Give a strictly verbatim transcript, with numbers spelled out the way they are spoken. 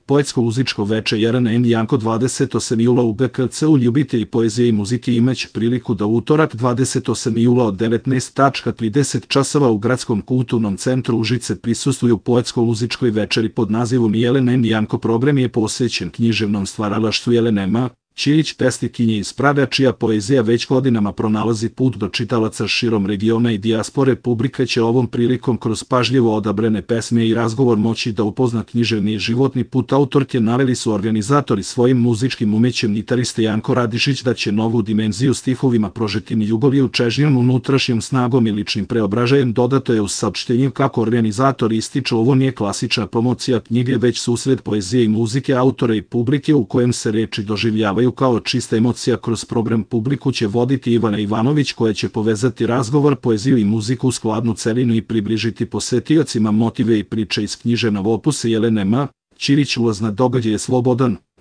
Poetsko-muzičko veče Jelena M. Janko dvadeset osmog jula u B K C-u. Ljubitelji poezije i muzike imaće priliku da utorak dvadeset osmog jula od devetnaest i trideset časova u Gradskom kulturnom centru Užice prisustvuju poetsko-muzičkoj večeri pod nazivom Jelena M. Janko. Program je posvećen književnom stvaralaštvu Jelene M. Ćirić, pesnikinje iz Praga, čija poezija već godinama pronalazi put do čitalaca širom regiona i dijaspore. Publika će ovom prilikom kroz pažljivo odabrane pesme i razgovor moći da upozna književni i životni put autorke, naveli su organizatori svojim muzičkim umećem. Gitarista Janko Radišić da će novu dimenziju stihovima prožetim ljubavlju, čežnjom, unutrašnjom snagom i ličnim preobražajem. Dodato je u saopštenju kako organizatori ističu, ovo nije klasična promocija knjige, već susret poezije i muzike autora i publike u kojem se reči doživljavaju kao čista emocija. Kroz program publiku će voditi Ivana Ivanović, koja će povezati razgovor, poeziju i muziku u skladnu celinu i približiti posetiocima motive i priče iz književnog opusa Jelene M. Ćirić. Ulaz na događaj je slobodan.